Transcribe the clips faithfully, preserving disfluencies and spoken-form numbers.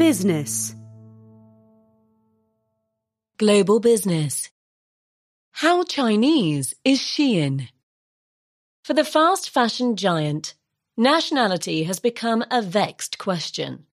Business. Global business. How Chinese is Shein? For the fast fashion giant, nationality has become a vexed question.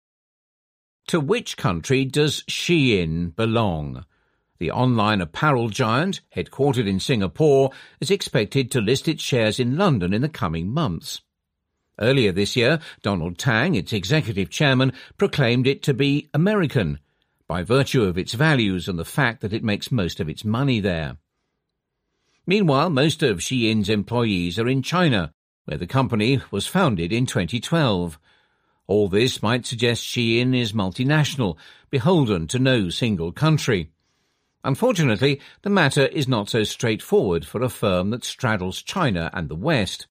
To which country does Shein belong? The online apparel giant, headquartered in Singapore, is expected to list its shares in London in the coming months. Earlier this year, Donald Tang, its executive chairman, proclaimed it to be American, by virtue of its values and the fact that it makes most of its money there. Meanwhile, most of Shein's employees are in China, where the company was founded in twenty twelve. All this might suggest Shein is multinational, beholden to no single country. Unfortunately, the matter is not so straightforward for a firm that straddles China and the West.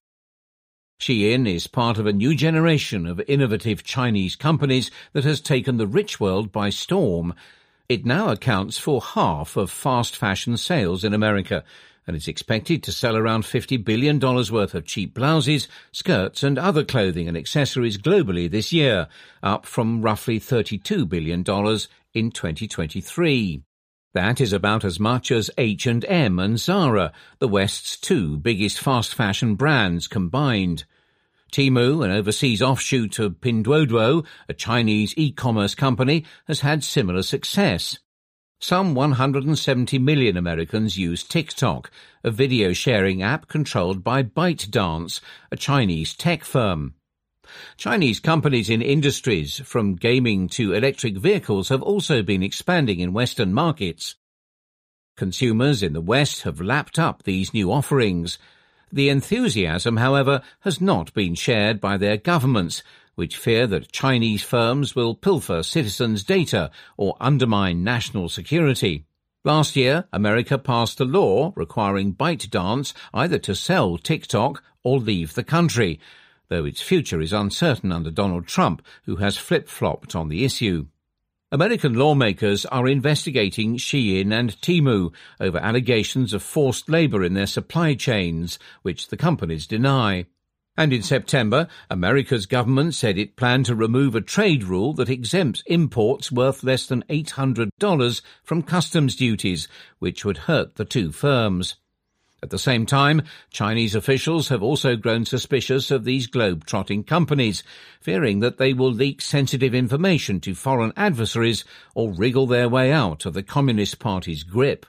Shein is part of a new generation of innovative Chinese companies that has taken the rich world by storm. It now accounts for half of fast fashion sales in America, and is expected to sell around fifty billion dollars worth of cheap blouses, skirts and other clothing and accessories globally this year, up from roughly thirty-two billion dollars in twenty twenty-three. That is about as much as H and M and Zara, the West's two biggest fast fashion brands combined. Temu, an overseas offshoot of Pinduoduo, a Chinese e-commerce company, has had similar success. Some one hundred seventy million Americans use TikTok, a video-sharing app controlled by ByteDance, a Chinese tech firm. Chinese companies in industries, from gaming to electric vehicles, have also been expanding in Western markets. Consumers in the West have lapped up these new offerings. The enthusiasm, however, has not been shared by their governments, which fear that Chinese firms will pilfer citizens' data or undermine national security. Last year, America passed a law requiring ByteDance either to sell TikTok or leave the country, though its future is uncertain under Donald Trump, who has flip-flopped on the issue. American lawmakers are investigating Shein and Temu over allegations of forced labor in their supply chains, which the companies deny. And in September, America's government said it planned to remove a trade rule that exempts imports worth less than eight hundred dollars from customs duties, which would hurt the two firms. At the same time, Chinese officials have also grown suspicious of these globe-trotting companies, fearing that they will leak sensitive information to foreign adversaries or wriggle their way out of the Communist Party's grip.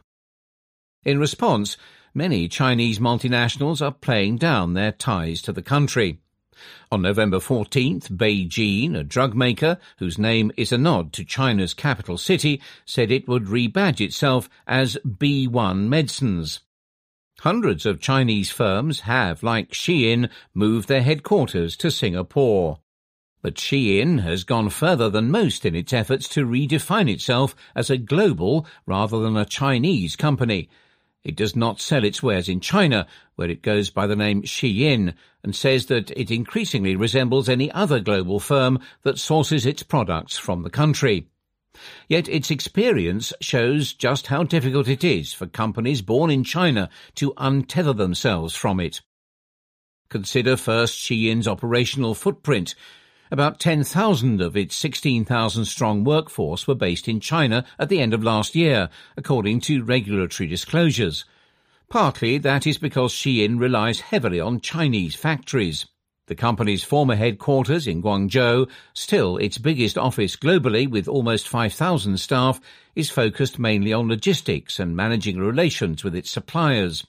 In response, many Chinese multinationals are playing down their ties to the country. On November fourteenth, Beijing, a drug maker whose name is a nod to China's capital city, said it would rebadge itself as B one Medicines. Hundreds of Chinese firms have, like Shein, moved their headquarters to Singapore. But Shein has gone further than most in its efforts to redefine itself as a global rather than a Chinese company. It does not sell its wares in China, where it goes by the name Shein, and says that it increasingly resembles any other global firm that sources its products from the country. Yet its experience shows just how difficult it is for companies born in China to untether themselves from it. Consider first Shein's operational footprint. About ten thousand of its sixteen thousand strong workforce were based in China at the end of last year, according to regulatory disclosures. Partly that is because Shein relies heavily on Chinese factories. The company's former headquarters in Guangzhou, still its biggest office globally with almost five thousand staff, is focused mainly on logistics and managing relations with its suppliers.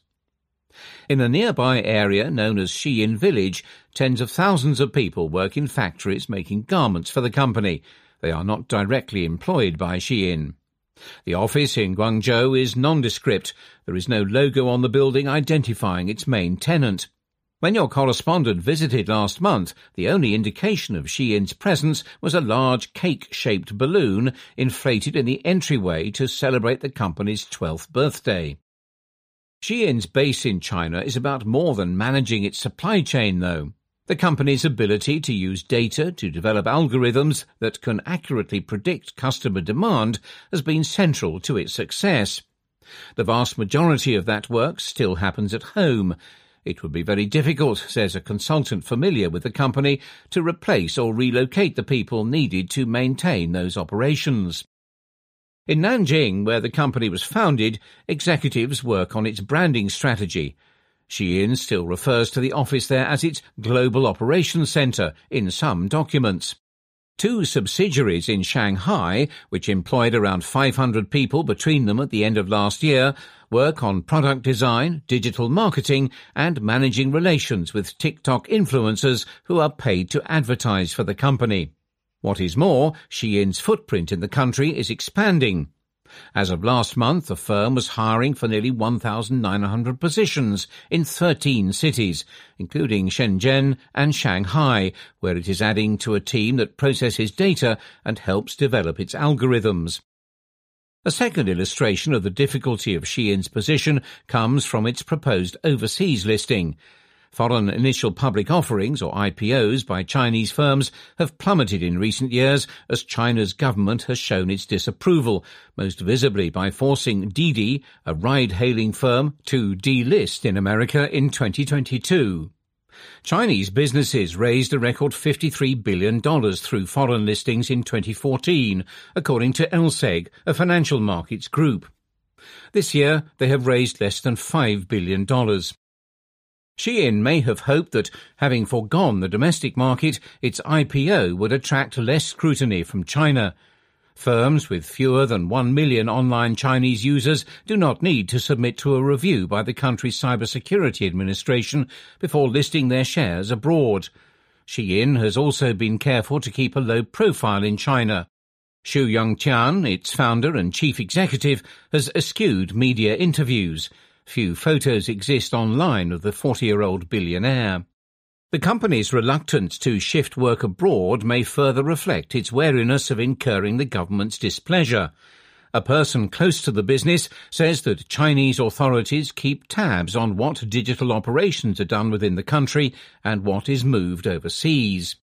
In a nearby area known as Shein Village, tens of thousands of people work in factories making garments for the company. They are not directly employed by Shein. The office in Guangzhou is nondescript. There is no logo on the building identifying its main tenant. When your correspondent visited last month, the only indication of Shein's presence was a large cake-shaped balloon inflated in the entryway to celebrate the company's twelfth birthday. Shein's base in China is about more than managing its supply chain, though. The company's ability to use data to develop algorithms that can accurately predict customer demand has been central to its success. The vast majority of that work still happens at home. It would be very difficult, says a consultant familiar with the company, to replace or relocate the people needed to maintain those operations. In Nanjing, where the company was founded, executives work on its branding strategy. Shein still refers to the office there as its Global Operations Centre in some documents. Two subsidiaries in Shanghai, which employed around five hundred people between them at the end of last year, work on product design, digital marketing, and managing relations with TikTok influencers who are paid to advertise for the company. What is more, Shein's footprint in the country is expanding. As of last month, the firm was hiring for nearly one thousand nine hundred positions in thirteen cities, including Shenzhen and Shanghai, where it is adding to a team that processes data and helps develop its algorithms. A second illustration of the difficulty of Shein's position comes from its proposed overseas listing. Foreign initial public offerings, or I P Os, by Chinese firms have plummeted in recent years as China's government has shown its disapproval, most visibly by forcing Didi, a ride-hailing firm, to delist in America in twenty twenty-two. Chinese businesses raised a record fifty-three billion dollars through foreign listings in twenty fourteen, according to L S E G, a financial markets group. This year, they have raised less than five billion dollars. Shein may have hoped that, having foregone the domestic market, its I P O would attract less scrutiny from China. Firms with fewer than one million online Chinese users do not need to submit to a review by the country's Cybersecurity Administration before listing their shares abroad. Shein has also been careful to keep a low profile in China. Xu Yongtian, its founder and chief executive, has eschewed media interviews. Few photos exist online of the forty-year-old billionaire. The company's reluctance to shift work abroad may further reflect its wariness of incurring the government's displeasure. A person close to the business says that Chinese authorities keep tabs on what digital operations are done within the country and what is moved overseas.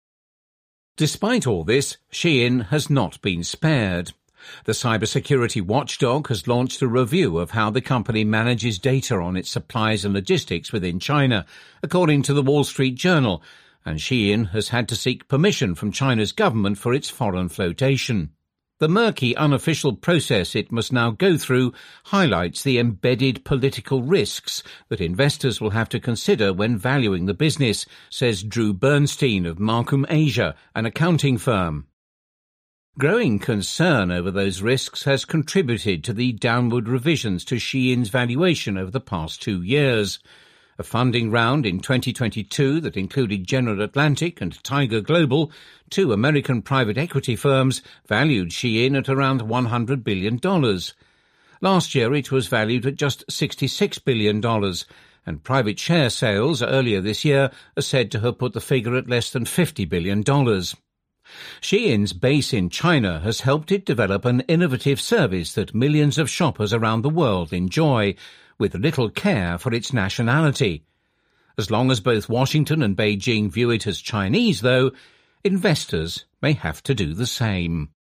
Despite all this, Shein has not been spared. The cybersecurity watchdog has launched a review of how the company manages data on its supplies and logistics within China, according to the Wall Street Journal, and Shein has had to seek permission from China's government for its foreign flotation. The murky, unofficial process it must now go through highlights the embedded political risks that investors will have to consider when valuing the business, says Drew Bernstein of Markham Asia, an accounting firm. Growing concern over those risks has contributed to the downward revisions to Shein's valuation over the past two years. A funding round in twenty twenty-two that included General Atlantic and Tiger Global, two American private equity firms, valued Shein at around one hundred billion dollars. Last year it was valued at just sixty-six billion dollars, and private share sales earlier this year are said to have put the figure at less than fifty billion dollars. Shein's base in China has helped it develop an innovative service that millions of shoppers around the world enjoy, with little care for its nationality. As long as both Washington and Beijing view it as Chinese, though, investors may have to do the same.